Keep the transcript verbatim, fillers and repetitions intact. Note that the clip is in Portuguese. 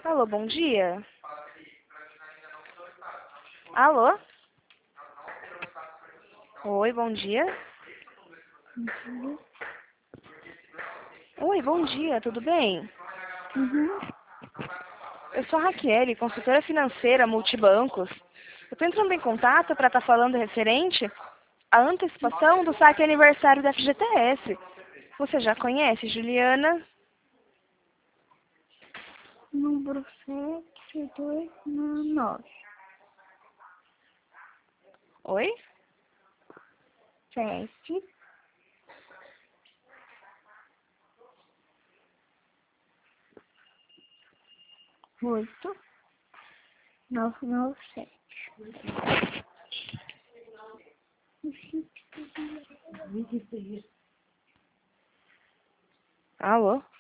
Alô, bom dia. Alô? Oi, bom dia. Uhum. Oi, bom dia, tudo bem? Uhum. Eu sou a Raquel, consultora financeira multibancos. Eu estou entrando em contato para estar falando referente à antecipação do saque aniversário da F G T S. Você já conhece, Juliana? Número sete, dois, nove. Oi? Sete, oito, nove, nove, sete. Alô?